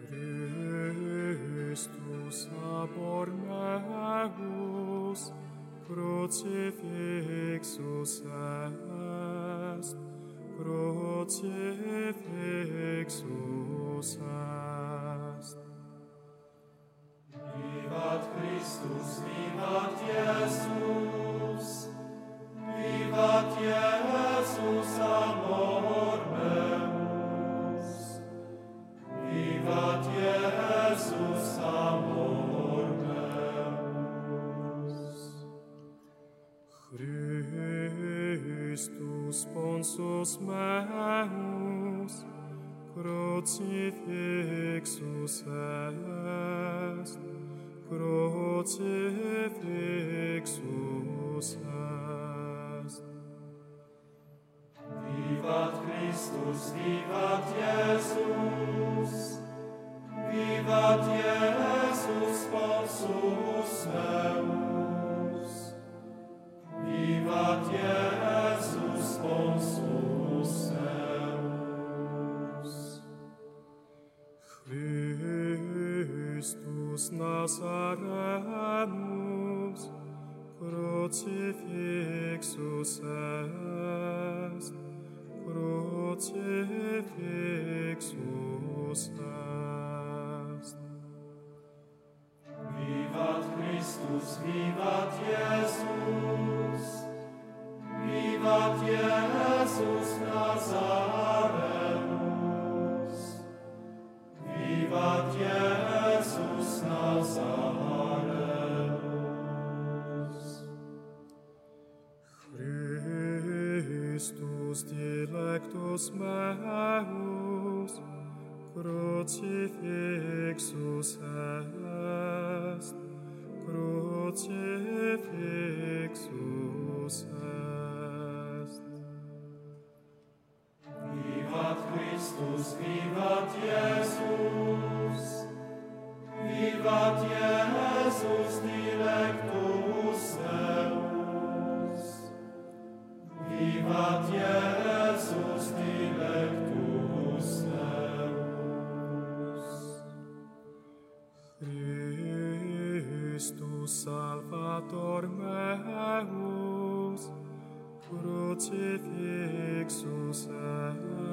Christus abor meus, crucifixus est, crucifixus est. Vivat Christus, vivat Jesus, vivat Jesus amor meus, vivat Jesus amor meus. Christus sponsus meus, crucifixus est, crucifixus est. Vivat Christus, vivat Jesus, vivat Jesus sponsus meus, vivat Jesus sponsus meus. Christus Nazarenus, crucifixus est, crucifixus est. Vivat Christus, vivat Jesus, vivat Jesus Nazarenus, vivat Jesus Nazarenus. Christus dilectus meus, crucifixus est, crucifixus est. Vivat Christus, vivat Jesus, vivat Jesus dilectus meus, vivat Jesus dilectus meus. Christus Salvator meus, crucifixus est,